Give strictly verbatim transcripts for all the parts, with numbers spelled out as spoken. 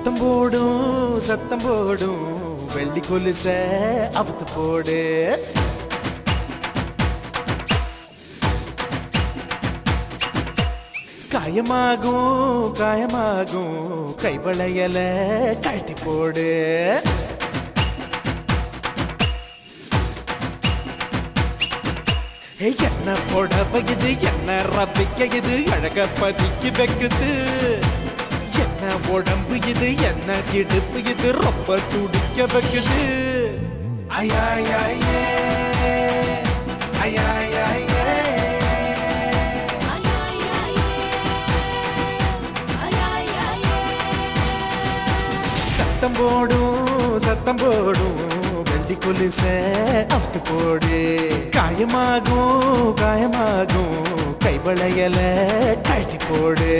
சத்தம் போடும் சத்தம் போடும் வெள்ளி கொலுச அவுத்து போடு. காயமாகும் காயமாகும் கைவளையல கழட்டி போடு. என்ன புடவை இது என்ன ரவிக்க இது அழக பதிக்கு வைக்குது. என்ன உடம்பு இது என்ன இடுப்பு இது ரொம்ப துடிக்க வைக்குது. ஐயாயே ஐயாயே சத்தம் போடும் சத்தம் போடும் வெள்ளி கொலுச அவுத்து போடு. காயமாகும் காயமாகும் கைவளையல கழட்டி போடு.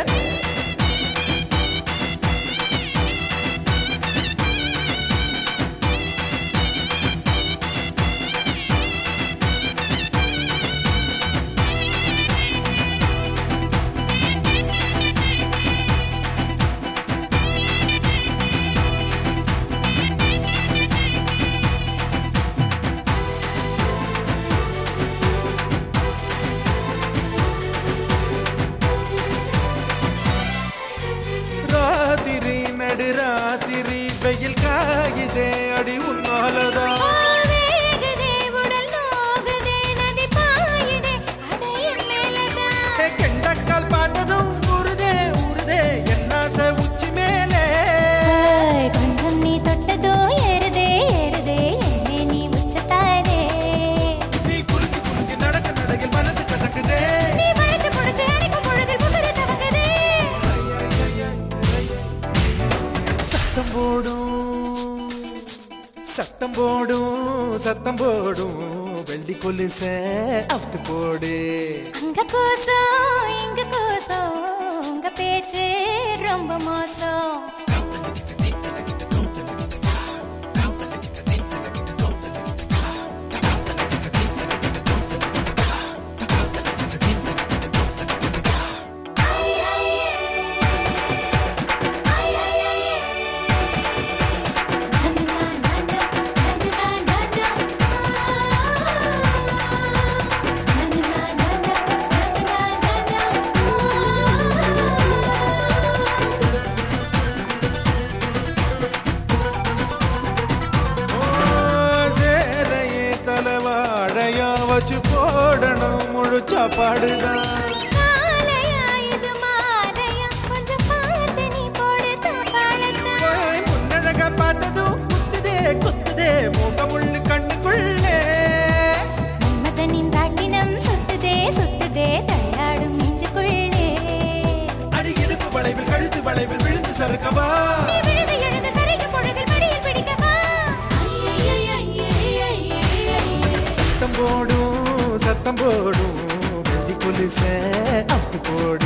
ராத்திரி வெயில் காயுதே அடி உன்னாலதான். கெண்டக்கால் பார்த்ததும் உருதே உருதே என்னாச உச்சி மேலே. கொஞ்சம் நீ தொட்டதோ ஏறுதே ஏறுதே என்னே நீ உச்சத்தாரே. நீ குறுக்கி குறுக்கி நடக்க நடக்கில் மனசு கசக்குதே. நீ வளைச்சு புடிச்சு அடிக்கும் பொழுதில் முகரை தவக்குதே. சத்தம் போடும் சத்தம் போடும் சத்தம் போடும் வெள்ளி கொலுச அவுத்து போடு. அங்க கோசம் இங்க கோசம் உங்க பேச்சு ரொம்ப மோசம். வாழையா வச்சு போடணும் முழு சாப்பாடுதான். முன்னழக பார்த்ததும் குத்துதே குத்துதே மூக்கமுள்ளு கண்ணுக்குள்ளே. மதனின் தாட்டினம் சுத்துதே சுத்துதே தள்ளாடும் நெஞ்சுக்குள்ளே. அடி இடுப்பு வளைவில் கழுத்து வளைவில் விழுந்து சறுக்கவா. சத்தம் போடும் சத்தம் போடும் வெள்ளி கொலுச அவுத்து போடு.